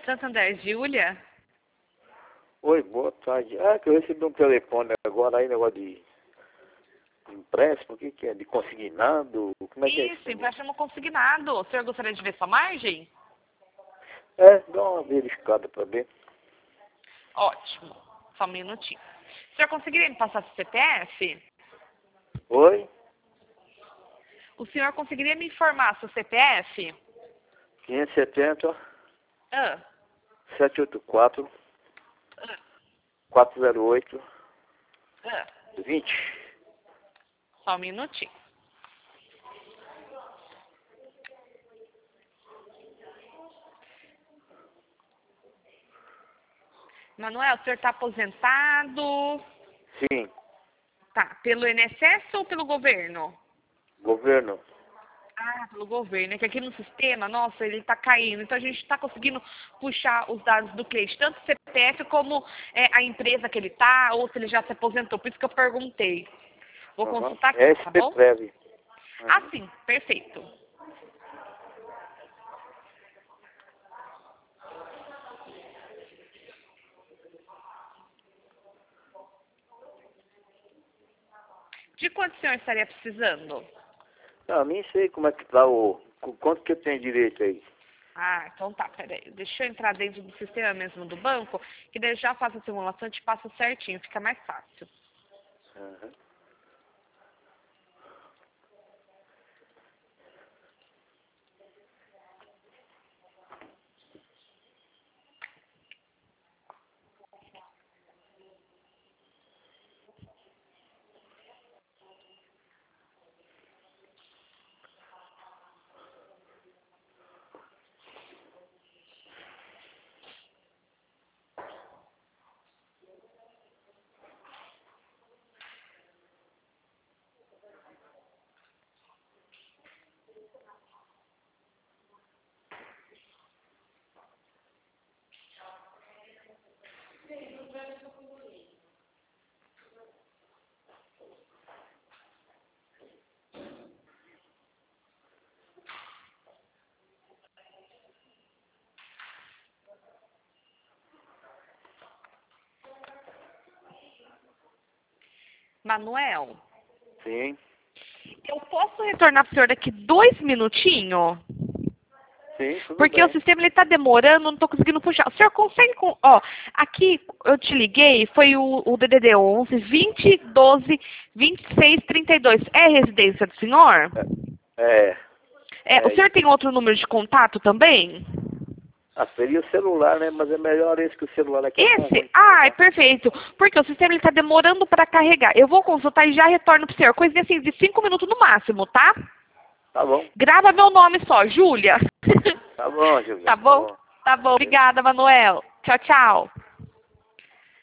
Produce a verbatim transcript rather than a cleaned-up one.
Santander, Júlia? Oi, boa tarde. Ah, que eu recebi um telefone agora aí, negócio de empréstimo, o que que é? De consignado? Como é que é Isso, isso? empréstimo consignado. O senhor gostaria de ver sua margem? É, dá uma verificada pra ver. Ótimo. Só um minutinho. O senhor conseguiria me passar seu C P F? Oi? O senhor conseguiria me informar seu C P F? quinhentos e setenta, Ah, setecentos e oitenta e quatro, ah, quatrocentos e oito, ah. vinte. Só um minutinho. Manuel, o senhor está aposentado? Sim, Tá. Pelo I N S S ou pelo governo? governo. Ah, pelo governo. É que aqui no sistema, nossa, ele está caindo. Então a gente está conseguindo puxar os dados do cliente, tanto o C P F como é, a empresa que ele está, ou se ele já se aposentou. Por isso que eu perguntei. Vou Uhum. consultar aqui, É tá S P bom? Prev. Ah, Uhum. sim. Perfeito. De quanto o senhor estaria precisando? Não, nem sei como é que tá o... com Quanto que eu tenho direito aí? Ah, então tá, peraí. Deixa eu entrar dentro do sistema mesmo do banco, que daí eu já faço a simulação e te passo certinho, fica mais fácil. Uhum. Manuel, Sim, eu posso retornar pro senhor daqui dois minutinhos? sim, tudo Porque o bem. sistema ele tá demorando, não tô conseguindo puxar. O senhor consegue, com- ó, aqui eu te liguei, foi o, o D D D onze, vinte, doze, vinte e seis, trinta e dois. É a residência do senhor? É, É, o é senhor isso. tem outro número de contato também? Ah, seria o celular, né? Mas é melhor esse que o celular aqui é tão ruim Esse? de Ah, é carregar. perfeito. Porque o sistema está demorando para carregar. Eu vou consultar e já retorno para o senhor. Coisa assim de cinco minutos no máximo, tá? Tá bom, Grava meu nome só, Júlia. tá bom, Juliana, Tá tá bom? bom. Tá bom. Obrigada, Manuel. Tchau, tchau.